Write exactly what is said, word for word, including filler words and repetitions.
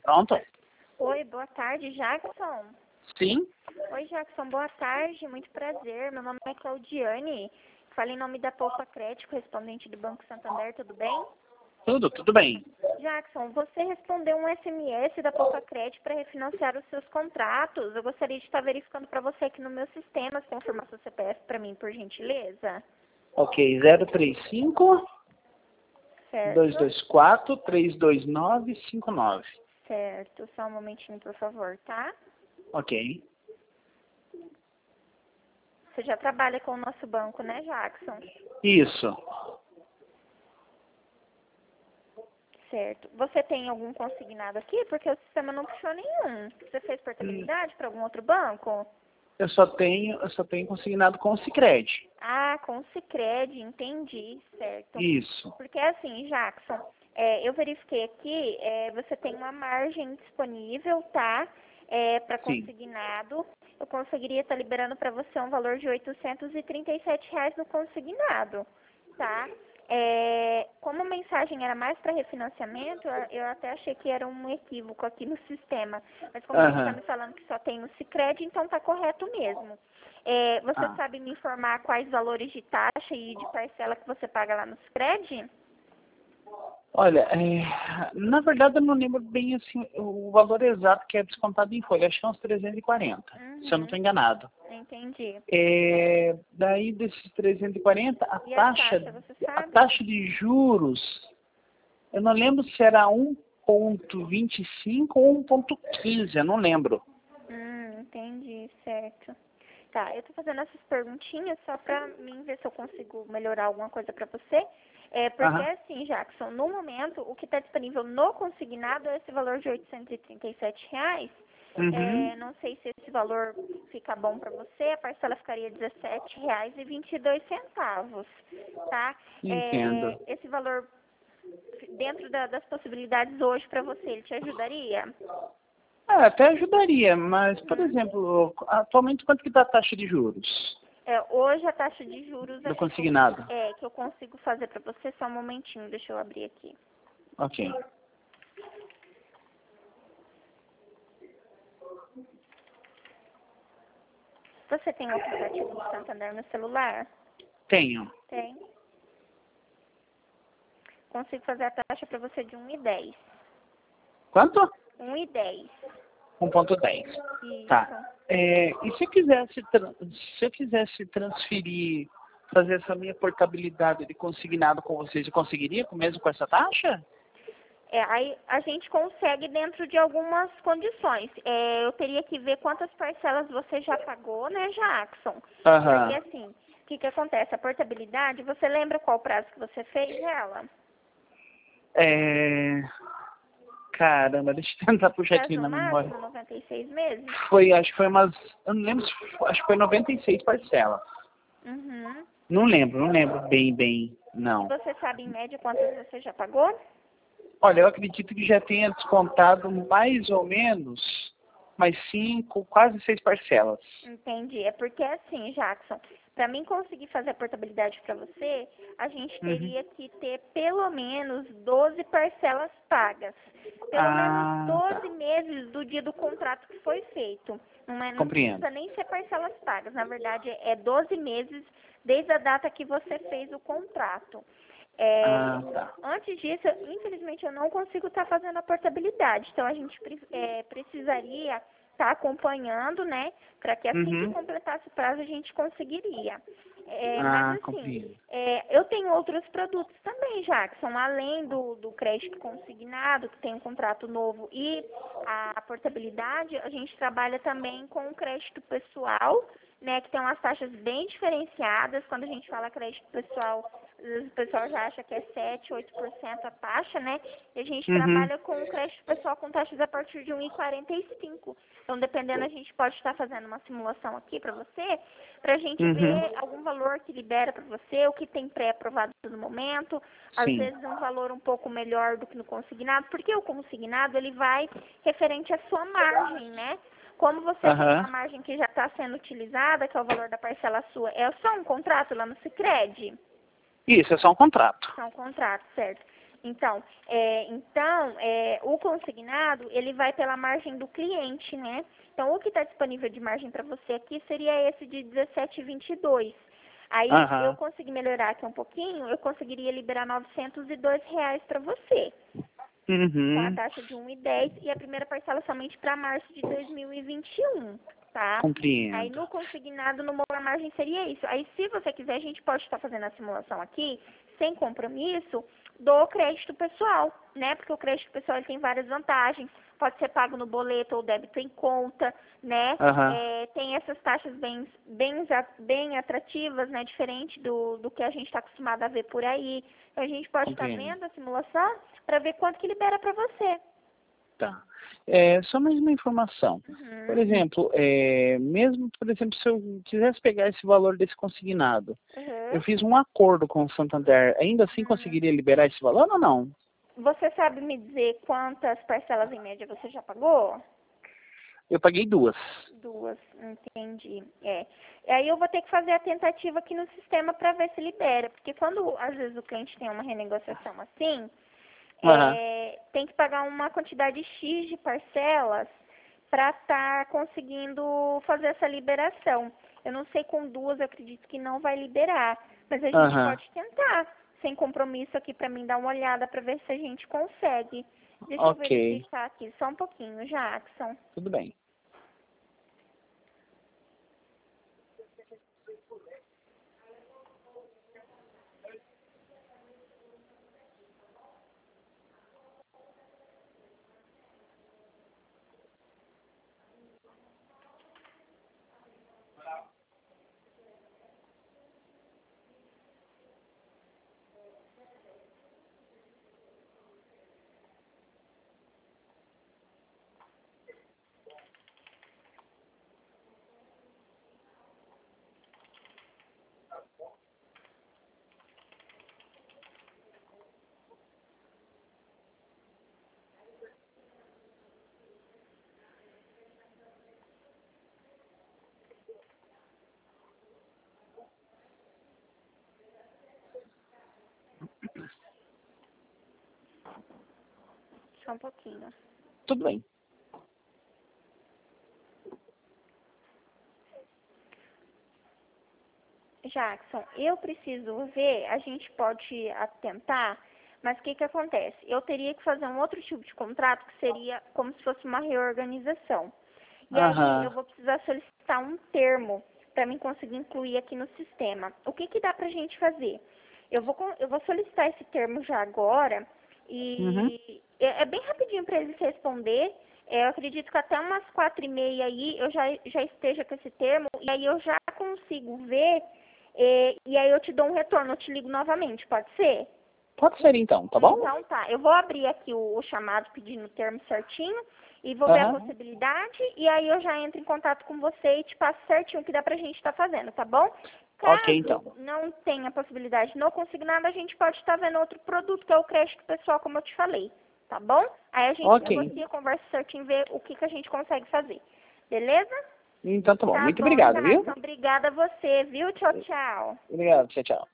Pronto? Oi, boa tarde, Jackson. Sim? Oi, Jackson, boa tarde, muito prazer. Meu nome é Claudiane. Falo em nome da Poupa Crédito, correspondente do Banco Santander, tudo bem? Tudo, tudo bem. Jackson, você respondeu um S M S da Poupa Crédito para refinanciar os seus contratos. Eu gostaria de estar verificando para você aqui no meu sistema, se confirmar seu C P F para mim, por gentileza. Ok, zero três cinco, Certo? dois dois quatro, três dois nove, cinco nove. Certo, só um momentinho, por favor, tá? Ok. Você já trabalha com o nosso banco, né, Jackson? Isso. Certo. Você tem algum consignado aqui? Porque o sistema não puxou nenhum. Você fez portabilidade para algum outro banco? Eu só tenho, eu só tenho consignado com o Sicredi. Ah, com o Sicredi, entendi, certo. Isso. Porque assim, Jackson, é, eu verifiquei aqui, é, você tem uma margem disponível, tá? É, para Sim. consignado. Eu conseguiria estar liberando para você um valor de oitocentos e trinta e sete reais no consignado, tá? É, como a mensagem era mais para refinanciamento, eu, eu até achei que era um equívoco aqui no sistema. Mas como você está Aham. me falando que só tem o Sicredi, então está correto mesmo. É, você Ah. sabe me informar quais valores de taxa e de parcela que você paga lá no Sicredi? Olha, é, na verdade eu não lembro bem assim o valor exato que é descontado em folha. Acho que é uns trezentos e quarenta, se eu não estou Uhum, enganado. entendi. É, daí desses trezentos e quarenta, a E a taxa, taxa, você a sabe? taxa de juros, eu não lembro se era um ponto vinte e cinco ou um ponto quinze, eu não lembro. Hum, entendi, certo. Tá, eu tô fazendo essas perguntinhas só pra mim ver se eu consigo melhorar alguma coisa pra você. É, porque Aham. assim, Jackson, no momento, o que está disponível no consignado é esse valor de oitocentos e trinta e sete reais. Uhum. É, não sei se esse valor fica bom para você, a parcela ficaria dezessete reais e vinte e dois centavos, tá? É, Entendo. esse valor, dentro da- das possibilidades hoje para você, ele te ajudaria? Ah, até ajudaria, mas, por Uhum. exemplo, atualmente quanto que dá a taxa de juros É, hoje a taxa de juros do aqui que eu, consignado? é, que eu consigo fazer para você, só um momentinho, deixa eu abrir aqui. Ok. Você tem o aplicativo do Santander no celular? Tenho. Tem. Consigo fazer a taxa para você de um e dez. Quanto? um e dez. um ponto dez. Tá. Isso. É, e se eu quisesse, tran- se eu quisesse transferir, fazer essa minha portabilidade de consignado com vocês, eu conseguiria com- mesmo com essa taxa? É, aí a gente consegue dentro de algumas condições. É, eu teria que ver quantas parcelas você já pagou, né, Jackson? E aí, Aham. assim, o que que acontece? A portabilidade, você lembra qual prazo que você fez ela? É... Caramba, deixa eu tentar puxar aqui Prazo na memória. máximo, noventa e seis meses? Foi, acho que foi umas. Eu não lembro se foi, acho que foi noventa e seis parcelas. Uhum. Não lembro, não lembro bem, bem, E não. você sabe, em média, quantas você já pagou? Olha, eu acredito que já tenha descontado mais ou menos mais cinco, quase seis parcelas. Entendi. É porque assim, Jackson, para mim conseguir fazer a portabilidade para você, a gente Uhum. teria que ter pelo menos doze parcelas pagas. Pelo menos Ah, doze tá. meses do dia do contrato que foi feito. Não, é, não Compreendo. precisa nem ser parcelas pagas. Na verdade, é doze meses desde a data que você fez o contrato. É, Ah, tá. antes disso, infelizmente, eu não consigo estar fazendo a portabilidade. Então, a gente pre- é, precisaria estar acompanhando, né? Para que assim que Uhum. completasse o prazo, a gente conseguiria. É, mas, Ah, assim, compreendo. é, eu tenho outros produtos também, já, que são além do, do crédito consignado, que tem um contrato novo, e a portabilidade, a gente trabalha também com o crédito pessoal, né, que tem umas taxas bem diferenciadas. Quando a gente fala crédito pessoal, às vezes o pessoal já acha que é sete, oito por cento a taxa, né? E a gente Uhum. trabalha com o crédito pessoal com taxas a partir de um vírgula quarenta e cinco. Então, dependendo, a gente pode estar fazendo uma simulação aqui para você, para a gente Uhum. ver algum valor que libera para você, o que tem pré-aprovado no momento, às Sim. vezes um valor um pouco melhor do que no consignado, porque o consignado, ele vai referente à sua margem, né? Como você tem Aham. uma margem que já está sendo utilizada, que é o valor da parcela sua, é só um contrato lá no Sicredi? Isso, é só um contrato. Só um contrato, certo? Então, é, então é, o consignado, ele vai pela margem do cliente, né? Então, o que está disponível de margem para você aqui seria esse de dezessete e vinte e dois. Aí, Aham. eu consegui melhorar aqui um pouquinho, eu conseguiria liberar novecentos e dois reais para você, com a Uhum. taxa de um e dez e a primeira parcela somente para março de dois mil e vinte e um, tá? Aí, Compreendo. no consignado, no a margem seria isso. Aí, se você quiser, a gente pode estar fazendo a simulação aqui, sem compromisso, do crédito pessoal, né? Porque o crédito pessoal ele tem várias vantagens. Pode ser pago no boleto ou débito em conta, né? Aham. É, tem essas taxas bem, bem, bem atrativas, né? Diferente do, do que a gente está acostumado a ver por aí. Então, a gente pode estar Compreendo. vendo a simulação para ver quanto que libera para você. Tá. É, só mais uma informação. Por Uhum, exemplo, é, mesmo, por exemplo, se eu quisesse pegar esse valor desse consignado, eu uhum. fiz um acordo com o Santander, ainda assim Hum. conseguiria liberar esse valor ou não? Você sabe me dizer quantas parcelas em média você já pagou? Eu paguei duas. Duas, entendi. É. E aí eu vou ter que fazer a tentativa aqui no sistema para ver se libera, porque quando às vezes o cliente tem uma renegociação assim, Aham. é, tem que pagar uma quantidade X de parcelas para estar conseguindo fazer essa liberação. Eu não sei com duas, eu acredito que não vai liberar, mas a gente Aham. pode tentar, sem compromisso aqui para mim dar uma olhada para ver se a gente consegue. Deixa eu Ok. verificar aqui só um pouquinho, Jackson. Tudo bem. Só um pouquinho. Tudo bem. Jackson, eu preciso ver, a gente pode tentar, mas o que que acontece? Eu teria que fazer um outro tipo de contrato que seria como se fosse uma reorganização. E aí eu Aham. vou precisar solicitar um termo para mim conseguir incluir aqui no sistema. O que que dá pra gente fazer? Eu vou, con- eu vou solicitar esse termo já agora Uhum. e é é bem rapidinho para eles responder. É, eu acredito que até umas quatro e meia aí eu já, já esteja com esse termo e aí eu já consigo ver é, e aí eu te dou um retorno, eu te ligo novamente, pode ser? Pode ser então, tá bom? Então tá, eu vou abrir aqui o, o chamado pedindo o termo certinho e vou ver a Aham. possibilidade e aí eu já entro em contato com você e te passo certinho o que dá pra gente estar fazendo, tá bom? Ok, Caso então. não tenha possibilidade no consignado, a gente pode estar vendo outro produto, que é o crédito pessoal, como eu te falei, tá bom? Aí a gente Ok. negocia, conversa certinho e vê o que, que a gente consegue fazer, beleza? Então tá bom. Tá Muito bom, obrigado, viu? Jackson. Obrigada a você, viu? Tchau, tchau. Obrigado. Tchau, tchau.